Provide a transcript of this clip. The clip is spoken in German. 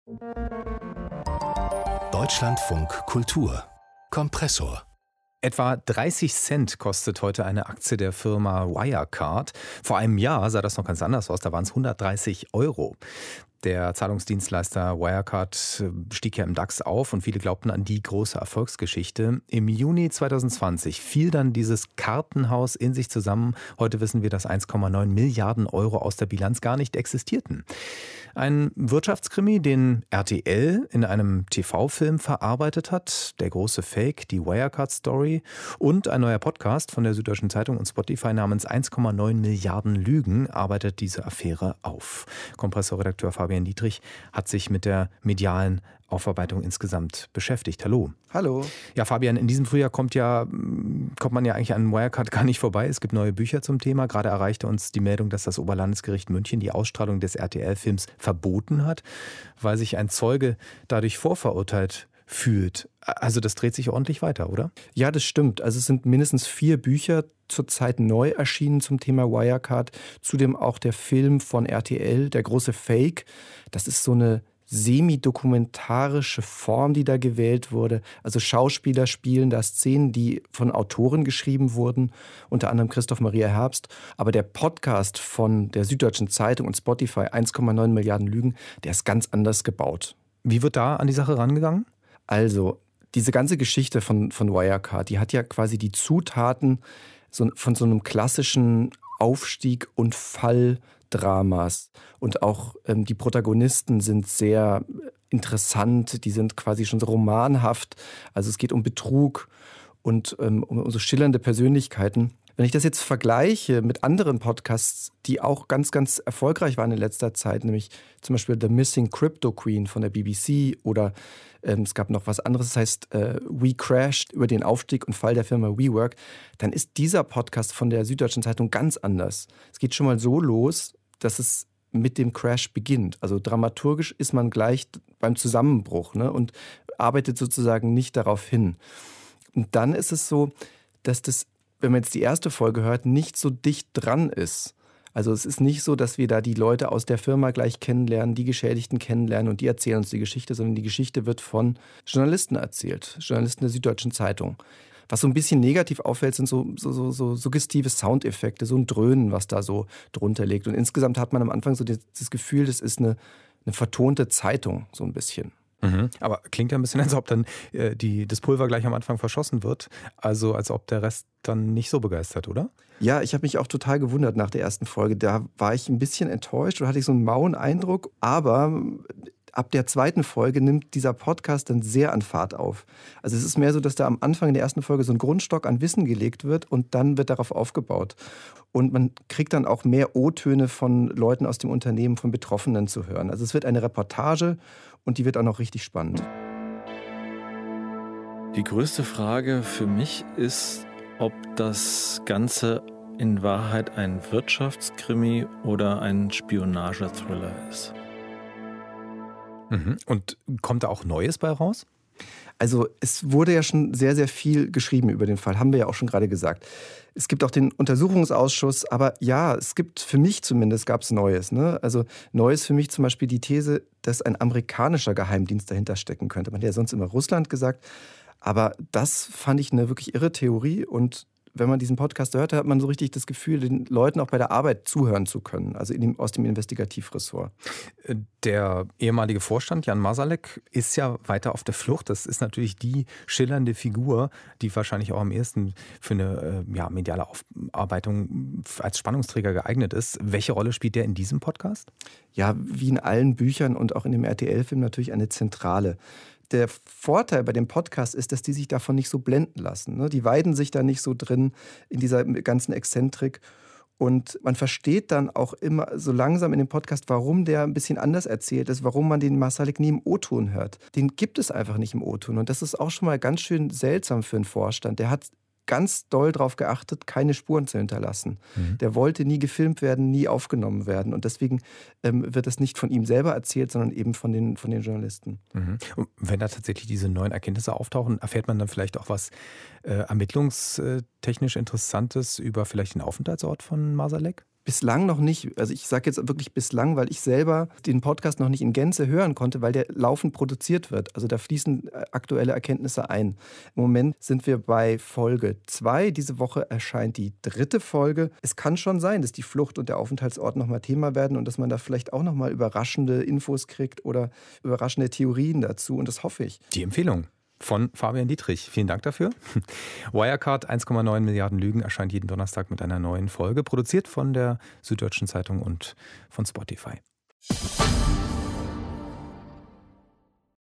Deutschlandfunk Kultur Kompressor. Etwa 30 Cent kostet heute eine Aktie der Firma Wirecard. Vor einem Jahr sah das noch ganz anders aus, da waren es 130 Euro. Der Zahlungsdienstleister Wirecard stieg ja im DAX auf und viele glaubten an die große Erfolgsgeschichte. Im Juni 2020 fiel dann dieses Kartenhaus in sich zusammen. Heute wissen wir, dass 1,9 Milliarden Euro aus der Bilanz gar nicht existierten. Ein Wirtschaftskrimi, den RTL in einem TV-Film verarbeitet hat. Der große Fake, die Wirecard-Story und ein neuer Podcast von der Süddeutschen Zeitung und Spotify namens 1,9 Milliarden Lügen arbeitet diese Affäre auf. Kompressorredakteur Fabian Dietrich hat sich mit der medialen Aufarbeitung insgesamt beschäftigt. Hallo. Hallo. Ja, Fabian, in diesem Frühjahr kommt man ja eigentlich an Wirecard gar nicht vorbei. Es gibt neue Bücher zum Thema. Gerade erreichte uns die Meldung, dass das Oberlandesgericht München die Ausstrahlung des RTL-Films verboten hat, weil sich ein Zeuge dadurch vorverurteilt fühlt. Also das dreht sich ordentlich weiter, oder? Ja, das stimmt. Also es sind mindestens 4 Bücher zurzeit neu erschienen zum Thema Wirecard. Zudem auch der Film von RTL, der große Fake. Das ist so eine semi-dokumentarische Form, die da gewählt wurde. Also Schauspieler spielen da Szenen, die von Autoren geschrieben wurden, unter anderem Christoph Maria Herbst. Aber der Podcast von der Süddeutschen Zeitung und Spotify, 1,9 Milliarden Lügen, der ist ganz anders gebaut. Wie wird da an die Sache rangegangen? Also, diese ganze Geschichte von Wirecard, die hat ja quasi die Zutaten von so einem klassischen Aufstieg- und Fall-Dramas. Und auch die Protagonisten sind sehr interessant, die sind quasi schon so romanhaft. Also es geht um Betrug und um so schillernde Persönlichkeiten. Wenn ich das jetzt vergleiche mit anderen Podcasts, die auch ganz, ganz erfolgreich waren in letzter Zeit, nämlich zum Beispiel The Missing Crypto Queen von der BBC oder es gab noch was anderes, das heißt We Crashed, über den Aufstieg und Fall der Firma WeWork, dann ist dieser Podcast von der Süddeutschen Zeitung ganz anders. Es geht schon mal so los, dass es mit dem Crash beginnt. Also dramaturgisch ist man gleich beim Zusammenbruch, ne, und arbeitet sozusagen nicht darauf hin. Und dann ist es so, dass das, wenn man jetzt die erste Folge hört, nicht so dicht dran ist. Also es ist nicht so, dass wir da die Leute aus der Firma gleich kennenlernen, die Geschädigten kennenlernen und die erzählen uns die Geschichte, sondern die Geschichte wird von Journalisten erzählt, Journalisten der Süddeutschen Zeitung. Was so ein bisschen negativ auffällt, sind so suggestive Soundeffekte, so ein Dröhnen, was da so drunter liegt. Und insgesamt hat man am Anfang so das Gefühl, das ist eine vertonte Zeitung, so ein bisschen. Mhm. Aber klingt ja ein bisschen, als ob dann das Pulver gleich am Anfang verschossen wird. Also als ob der Rest dann nicht so begeistert, oder? Ja, ich habe mich auch total gewundert nach der ersten Folge. Da war ich ein bisschen enttäuscht oder hatte ich so einen mauen Eindruck. Aber ab der zweiten Folge nimmt dieser Podcast dann sehr an Fahrt auf. Also es ist mehr so, dass da am Anfang in der ersten Folge so ein Grundstock an Wissen gelegt wird und dann wird darauf aufgebaut. Und man kriegt dann auch mehr O-Töne von Leuten aus dem Unternehmen, von Betroffenen zu hören. Also es wird eine Reportage und die wird auch noch richtig spannend. Die größte Frage für mich ist, ob das Ganze in Wahrheit ein Wirtschaftskrimi oder ein Spionagethriller ist. Mhm. Und kommt da auch Neues bei raus? Also es wurde ja schon sehr, sehr viel geschrieben über den Fall, haben wir ja auch schon gerade gesagt. Es gibt auch den Untersuchungsausschuss, aber ja, es gibt, für mich zumindest, gab es Neues. Ne? Also Neues für mich zum Beispiel die These, dass ein amerikanischer Geheimdienst dahinter stecken könnte. Man hat ja sonst immer Russland gesagt, aber das fand ich eine wirklich irre Theorie und wenn man diesen Podcast hört, hat man so richtig das Gefühl, den Leuten auch bei der Arbeit zuhören zu können, also aus dem Investigativressort. Der ehemalige Vorstand, Jan Marsalek, ist ja weiter auf der Flucht. Das ist natürlich die schillernde Figur, die wahrscheinlich auch am ehesten für eine mediale Aufarbeitung als Spannungsträger geeignet ist. Welche Rolle spielt der in diesem Podcast? Ja, wie in allen Büchern und auch in dem RTL-Film natürlich eine zentrale. Der Vorteil bei dem Podcast ist, dass die sich davon nicht so blenden lassen. Die weiden sich da nicht so drin in dieser ganzen Exzentrik. Und man versteht dann auch immer so langsam in dem Podcast, warum der ein bisschen anders erzählt ist, warum man den Marsalek nie im O-Ton hört. Den gibt es einfach nicht im O-Ton. Und das ist auch schon mal ganz schön seltsam für einen Vorstand. Der hat ganz doll darauf geachtet, keine Spuren zu hinterlassen. Mhm. Der wollte nie gefilmt werden, nie aufgenommen werden. Und deswegen wird das nicht von ihm selber erzählt, sondern eben von den Journalisten. Mhm. Und wenn da tatsächlich diese neuen Erkenntnisse auftauchen, erfährt man dann vielleicht auch was ermittlungstechnisch Interessantes über vielleicht den Aufenthaltsort von Marsalek? bislang noch nicht. Also ich sage jetzt wirklich bislang, weil ich selber den Podcast noch nicht in Gänze hören konnte, weil der laufend produziert wird. Also da fließen aktuelle Erkenntnisse ein. Im Moment sind wir bei Folge 2. Diese Woche erscheint die 3. Folge. Es kann schon sein, dass die Flucht und der Aufenthaltsort nochmal Thema werden und dass man da vielleicht auch nochmal überraschende Infos kriegt oder überraschende Theorien dazu. Und das hoffe ich. Die Empfehlung von Fabian Dietrich. Vielen Dank dafür. Wirecard, 1,9 Milliarden Lügen, erscheint jeden Donnerstag mit einer neuen Folge, produziert von der Süddeutschen Zeitung und von Spotify.